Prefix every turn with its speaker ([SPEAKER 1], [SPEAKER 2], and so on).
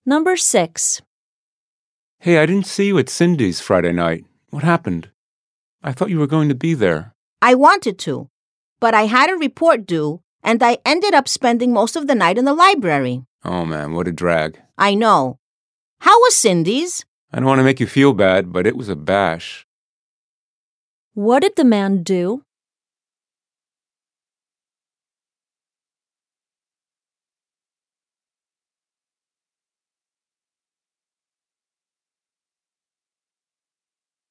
[SPEAKER 1] Number 6.
[SPEAKER 2] Hey, I didn't see you at Cindy's Friday night. What happened? I thought you were going to be there.
[SPEAKER 3] I wanted to, but I had a report due, and I ended up spending most of the night in the library.
[SPEAKER 2] Oh, man, what a drag.
[SPEAKER 3] I know. How was Cindy's?
[SPEAKER 2] I don't want to make you feel bad, but it was a bash.
[SPEAKER 1] What did the man do?